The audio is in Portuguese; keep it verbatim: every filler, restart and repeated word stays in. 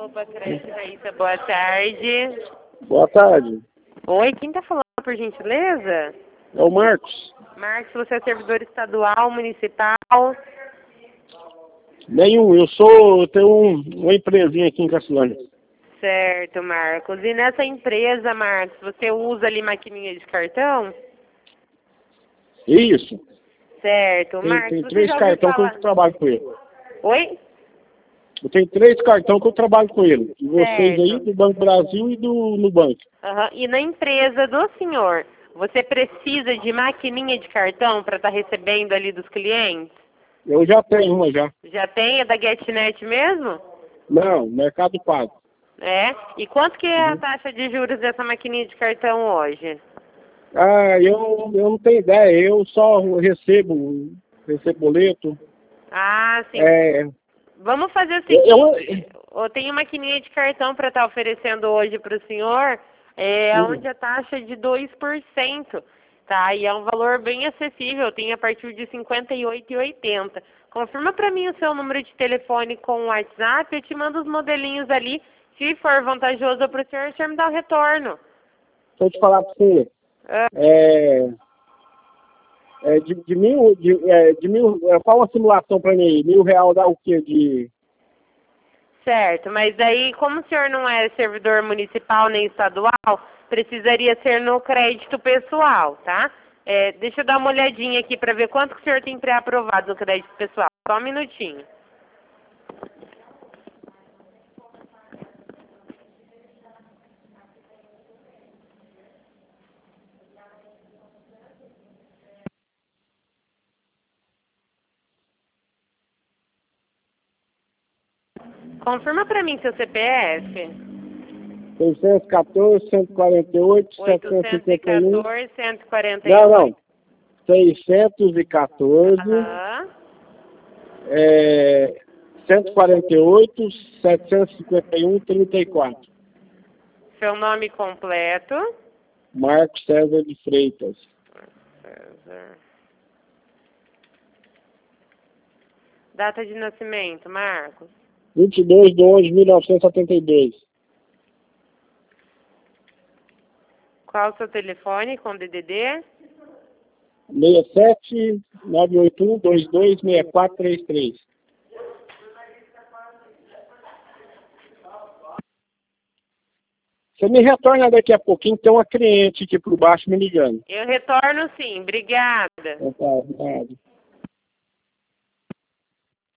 Opa, Crédito Raíssa, boa tarde. Boa tarde. Oi, quem tá falando, por gentileza? É o Marcos. Marcos, você é servidor estadual, municipal? Nenhum, eu sou, eu tenho um, uma empresinha aqui em Castelânia. Certo, Marcos. E nessa empresa, Marcos, você usa ali maquininha de cartão? Isso. Certo. Tem, Marcos, tem você três já ouviu cartões falar... que eu trabalho com ele. Oi? Eu tenho três cartões que eu trabalho com ele. De vocês Certo. aí, do Banco Brasil e do Nubank. Uhum. E na empresa do senhor, você precisa de maquininha de cartão para estar recebendo ali dos clientes? Eu já tenho uma já. Já tem? É da GetNet mesmo? Não, Mercado Pago. É? E quanto que é a Uhum. taxa de juros dessa maquininha de cartão hoje? Ah, eu, eu não tenho ideia. Eu só recebo, recebo boleto. Ah, sim. É, Vamos fazer o eu, seguinte, eu- eu tenho maquininha de cartão para estar oferecendo hoje para o senhor, é, Hum. onde a taxa é de dois por cento, tá? E é um valor bem acessível, tem a partir de cinquenta e oito reais e oitenta centavos. Confirma para mim o seu número de telefone com o WhatsApp, eu te mando os modelinhos ali, se for vantajoso para o senhor, o senhor me dá o retorno. Deixa eu te falar para você. Ah, É, é, de, de mil, de, é, de mil, é, fala uma simulação para mim aí. Mil real dá o quê? De, certo, mas daí, como o senhor não é servidor municipal nem estadual, precisaria ser no crédito pessoal, tá? É, deixa eu dar uma olhadinha aqui para ver quanto que o senhor tem pré-aprovado no crédito pessoal. Só um minutinho. Confirma para mim seu C P F. seiscentos e quatorze, cento e quarenta e oito, setecentos e cinquenta e um. oitocentos e quatorze, cento e quarenta e Não, oito. não. seiscentos e quatorze, Aham. é, cento e quarenta e oito, setecentos e cinquenta e um, trinta e quatro. Seu nome completo. Marcos César de Freitas. César. Data de nascimento, Marcos. vinte e dois de onze de mil novecentos e setenta e dois. Qual o seu telefone com D D D? seis sete nove oito um dois dois seis quatro três três. Você me retorna daqui a pouquinho, tem uma cliente aqui por baixo me ligando. Eu retorno sim, obrigada. Então, tá, obrigado.